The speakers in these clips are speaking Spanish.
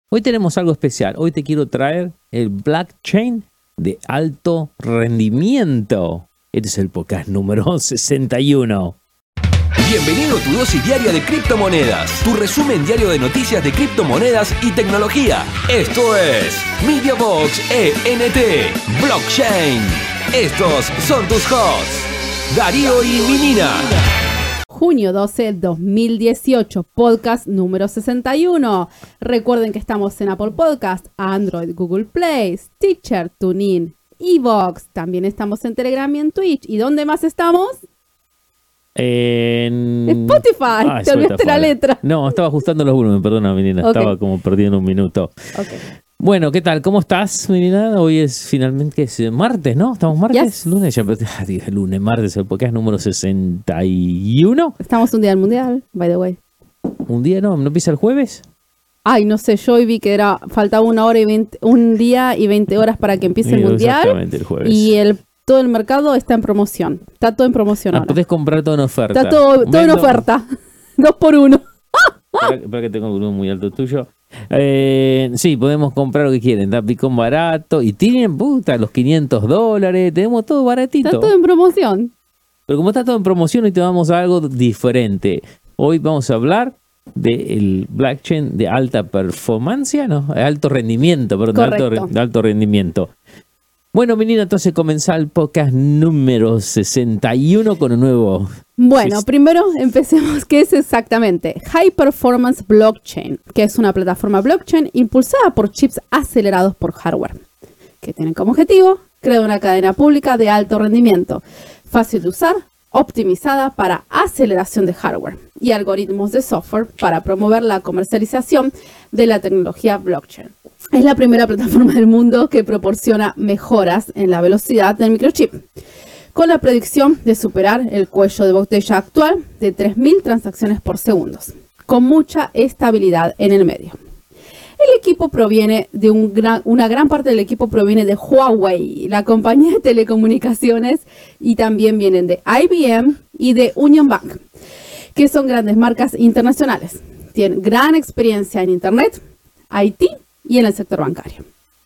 Hoy tenemos algo especial. Hoy te quiero traer el blockchain de alto rendimiento. Este es el podcast número 61. Bienvenido a tu dosis diaria de criptomonedas, tu resumen diario de noticias de criptomonedas y tecnología. Esto es MediaBox ENT Blockchain. Estos son tus hosts, Darío y Minina. Junio 12, 2018, podcast número 61. Recuerden que estamos en Apple Podcast, Android, Google Play, Stitcher, TuneIn, iVoox. También estamos en Telegram y en Twitch. ¿Y dónde más estamos? En Spotify. Te olvidaste la letra. No, estaba ajustando los volúmenes, perdona, menina. Okay. Estaba como perdiendo un minuto. Okay. Bueno, ¿qué tal? ¿Cómo estás, menina? Hoy es finalmente martes, ¿no? ¿Estamos martes? Yes. Lunes, ya dije lunes, martes, el podcast número 61. Estamos un día del mundial, by the way. ¿Un día no? ¿No empieza el jueves? Ay, no sé, yo hoy vi que faltaba un día y 20 horas para que empiece el mundial. Exactamente, el jueves. Y todo el mercado está en promoción. Está todo en promoción ahora. Podés comprar todo en oferta. Está todo en oferta. 2 por 1. Espera que tengo un volumen muy alto tuyo. Sí, podemos comprar lo que quieren. Da Bitcoin barato. Y tienen, los $500. Tenemos todo baratito. Está todo en promoción. Pero como está todo en promoción, hoy te vamos a algo diferente. Hoy vamos a hablar del blockchain de alta performance, ¿no? Alto rendimiento, perdón, de alto rendimiento. Bueno, menina, entonces comenzá el podcast número 61 con un nuevo... Bueno, primero empecemos. ¿Qué es exactamente? High Performance Blockchain, que es una plataforma blockchain impulsada por chips acelerados por hardware, que tienen como objetivo crear una cadena pública de alto rendimiento, fácil de usar, optimizada para aceleración de hardware y algoritmos de software para promover la comercialización de la tecnología blockchain. Es la primera plataforma del mundo que proporciona mejoras en la velocidad del microchip, con la predicción de superar el cuello de botella actual de 3.000 transacciones por segundo, con mucha estabilidad en el medio. El equipo proviene de una gran parte del equipo proviene de Huawei, la compañía de telecomunicaciones, y también vienen de IBM y de Union Bank, que son grandes marcas internacionales. Tienen gran experiencia en Internet, IT y en el sector bancario.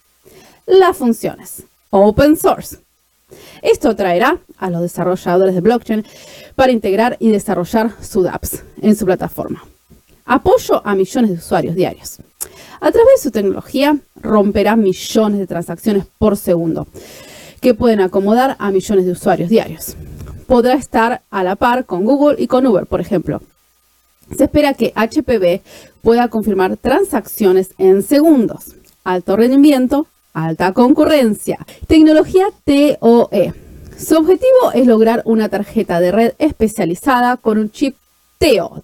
Las funciones. Open source. Esto traerá a los desarrolladores de blockchain para integrar y desarrollar sus apps en su plataforma. Apoyo a millones de usuarios diarios. A través de su tecnología romperá millones de transacciones por segundo, que pueden acomodar a millones de usuarios diarios. Podrá estar a la par con Google y con Uber, por ejemplo. Se espera que HPV pueda confirmar transacciones en segundos. Alto rendimiento, alta concurrencia. Tecnología TOE. Su objetivo es lograr una tarjeta de red especializada con un chip TEO,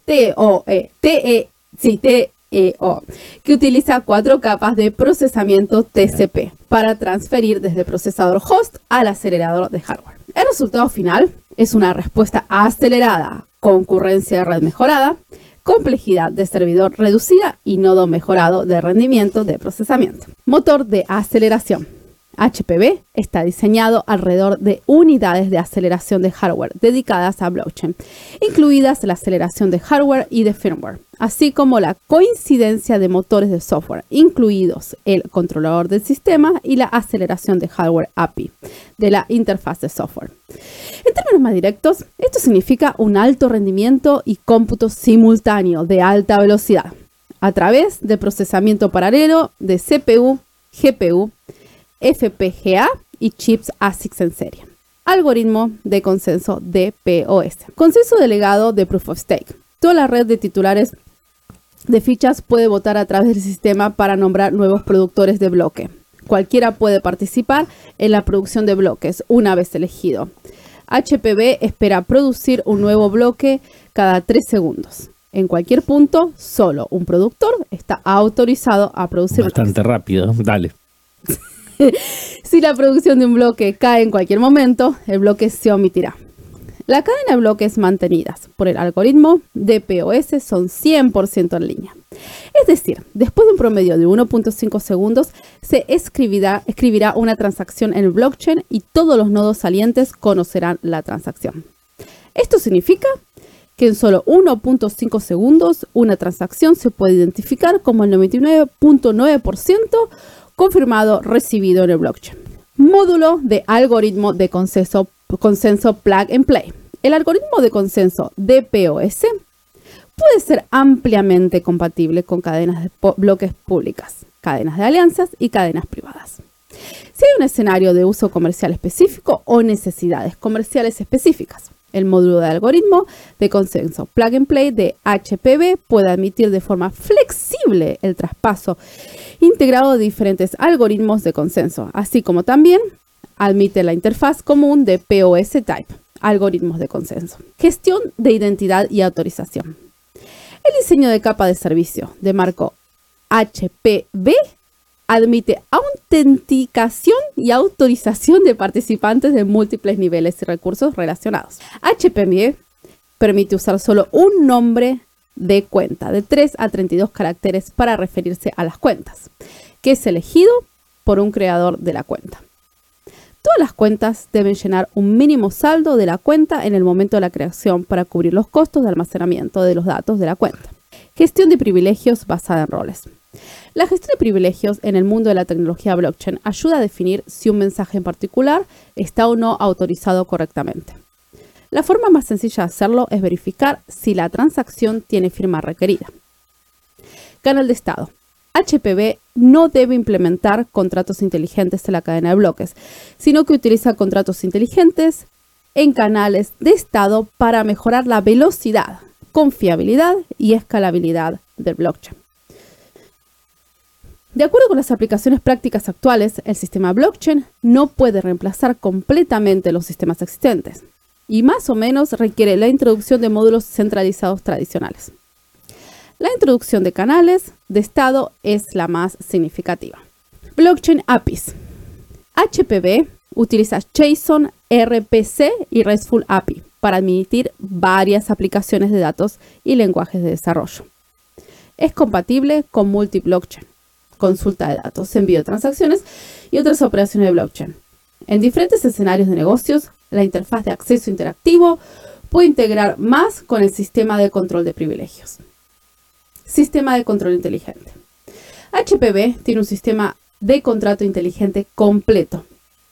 que utiliza 4 capas de procesamiento TCP para transferir desde el procesador host al acelerador de hardware. El resultado final es una respuesta acelerada, concurrencia de red mejorada, complejidad de servidor reducida y nodo mejorado de rendimiento de procesamiento. Motor de aceleración. HPV está diseñado alrededor de unidades de aceleración de hardware dedicadas a blockchain, incluidas la aceleración de hardware y de firmware, así como la coincidencia de motores de software, incluidos el controlador del sistema y la aceleración de hardware API de la interfaz de software. En términos más directos, esto significa un alto rendimiento y cómputo simultáneo de alta velocidad a través de procesamiento paralelo de CPU, GPU, FPGA y chips ASICs en serie. Algoritmo de consenso DPoS. Consenso delegado de Proof of Stake. Toda la red de titulares de fichas puede votar a través del sistema para nombrar nuevos productores de bloque. Cualquiera puede participar en la producción de bloques una vez elegido. HPV espera producir un nuevo bloque cada 3 segundos. En cualquier punto, solo un productor está autorizado a producir bastante bloques. Rápido, dale. Si la producción de un bloque cae en cualquier momento, el bloque se omitirá. La cadena de bloques mantenidas por el algoritmo DPoS son 100% en línea. Es decir, después de un promedio de 1.5 segundos, se escribirá una transacción en el blockchain y todos los nodos salientes conocerán la transacción. Esto significa que en solo 1.5 segundos una transacción se puede identificar como el 99.9% confirmado recibido en el blockchain. Módulo de algoritmo de consenso Plug and Play. El algoritmo de consenso DPoS puede ser ampliamente compatible con cadenas de bloques públicas, cadenas de alianzas y cadenas privadas. Si hay un escenario de uso comercial específico o necesidades comerciales específicas, el módulo de algoritmo de consenso Plug and Play de HPV puede admitir de forma flexible el traspaso integrado de diferentes algoritmos de consenso, así como también admite la interfaz común de POS Type, algoritmos de consenso. Gestión de identidad y autorización. El diseño de capa de servicio de marco HPV admite autenticación y autorización de participantes de múltiples niveles y recursos relacionados. HPV permite usar solo un nombre de cuenta de 3 a 32 caracteres para referirse a las cuentas, que es elegido por un creador de la cuenta. Todas las cuentas deben llenar un mínimo saldo de la cuenta en el momento de la creación para cubrir los costos de almacenamiento de los datos de la cuenta. Gestión de privilegios basada en roles. La gestión de privilegios en el mundo de la tecnología blockchain ayuda a definir si un mensaje en particular está o no autorizado correctamente. La forma más sencilla de hacerlo es verificar si la transacción tiene firma requerida. Canal de estado. HPV no debe implementar contratos inteligentes en la cadena de bloques, sino que utiliza contratos inteligentes en canales de estado para mejorar la velocidad, confiabilidad y escalabilidad del blockchain. De acuerdo con las aplicaciones prácticas actuales, el sistema blockchain no puede reemplazar completamente los sistemas existentes y más o menos requiere la introducción de módulos centralizados tradicionales. La introducción de canales de estado es la más significativa. Blockchain APIs. HPV utiliza JSON, RPC y RESTful API para admitir varias aplicaciones de datos y lenguajes de desarrollo. Es compatible con multi-blockchain, consulta de datos, envío de transacciones y otras operaciones de blockchain. En diferentes escenarios de negocios, la interfaz de acceso interactivo puede integrar más con el sistema de control de privilegios. Sistema de control inteligente. HPV tiene un sistema de contrato inteligente completo.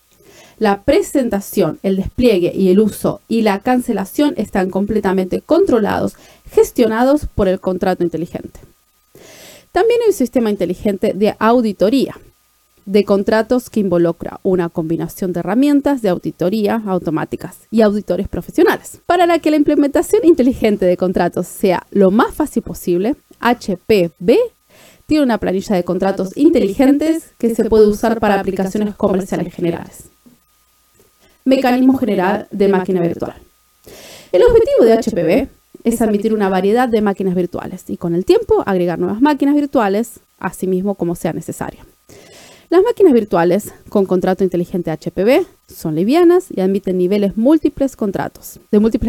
La presentación, el despliegue y el uso y la cancelación están completamente controlados, gestionados por el contrato inteligente. También hay un sistema inteligente de auditoría de contratos que involucra una combinación de herramientas de auditoría automáticas y auditores profesionales. Para que la implementación inteligente de contratos sea lo más fácil posible, HPV tiene una planilla de contratos inteligentes que se puede usar para aplicaciones comerciales generales. Mecanismo general de máquina virtual. El objetivo de HPV es admitir una variedad de máquinas virtuales y con el tiempo agregar nuevas máquinas virtuales, así mismo como sea necesario. Las máquinas virtuales con contrato inteligente HPV son livianas y admiten niveles de múltiples contratos.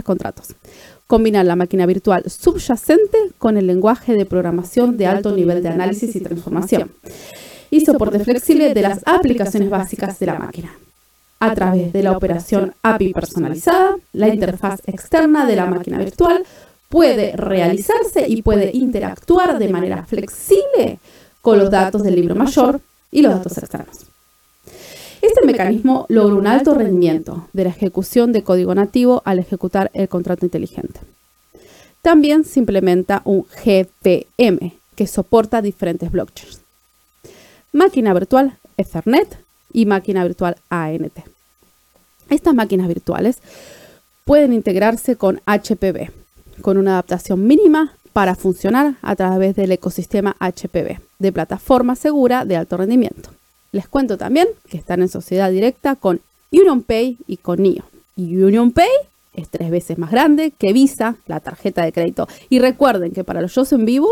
Combinan la máquina virtual subyacente con el lenguaje de programación de alto nivel de análisis y transformación y soporte flexible de las aplicaciones básicas de la máquina. A través de la operación API personalizada, la interfaz externa de la máquina virtual puede realizarse y puede interactuar de manera flexible con los datos del libro mayor y los datos externos. Este mecanismo logra un alto rendimiento de la ejecución de código nativo al ejecutar el contrato inteligente. También se implementa un GPM que soporta diferentes blockchains. Máquina virtual Ethernet y máquina virtual ANT. Estas máquinas virtuales pueden integrarse con HPV, con una adaptación mínima para funcionar a través del ecosistema HPV, de plataforma segura de alto rendimiento. Les cuento también que están en sociedad directa con UnionPay y con NIO. Y UnionPay es 3 veces más grande que Visa, la tarjeta de crédito. Y recuerden que para los shows en vivo,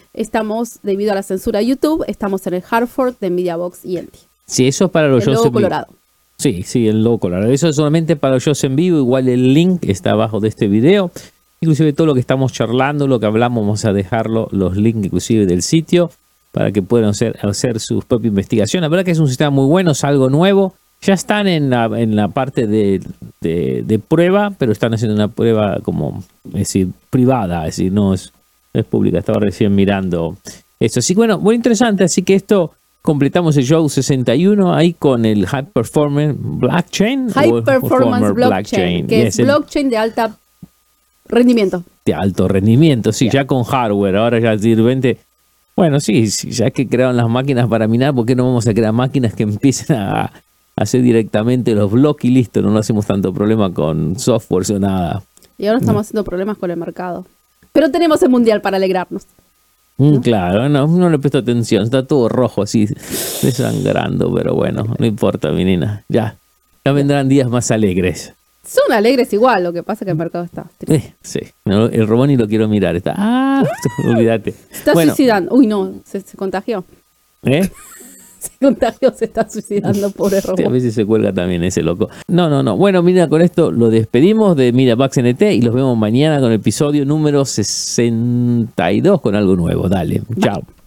debido a la censura de YouTube, estamos en el Hartford de MediaBox y ENTI. Sí, eso es para los shows en vivo. Colorado. Sí, el logo colorado. Eso es solamente para los shows en vivo. Igual el link está abajo de este video. Inclusive todo lo que estamos charlando, lo que hablamos, vamos a dejarlo, los links inclusive del sitio, para que puedan hacer su propia investigación. La verdad que es un sistema muy bueno, es algo nuevo. Ya están en la parte de prueba, pero están haciendo una prueba como, es decir, privada, es decir, no es pública. Estaba recién mirando eso. Así que bueno, muy interesante. Así que esto, completamos el show 61 ahí con el High Performance Blockchain. High Performance Blockchain, que es blockchain de alta rendimiento. De alto rendimiento, sí, ya con hardware. Ahora ya de repente, bueno, sí, ya que crearon las máquinas para minar, ¿por qué no vamos a crear máquinas que empiecen a hacer directamente los bloques y listo? No hacemos tanto problema con software o nada. Y ahora estamos haciendo problemas con el mercado. Pero tenemos el mundial para alegrarnos. ¿No? Claro, no le presto atención, está todo rojo así, desangrando, pero bueno, no importa, mi nena, ya vendrán días más alegres. Son alegres igual, lo que pasa es que el mercado está triste. Sí, no, el robot ni lo quiero mirar, olvídate. Está suicidando, uy no, se contagió. Se contagió, se está suicidando, pobre robot. A veces se cuelga también ese loco. No. Bueno, mira, con esto lo despedimos de MediaBox NT y los vemos mañana con el episodio número 62 con algo nuevo. Dale, chao.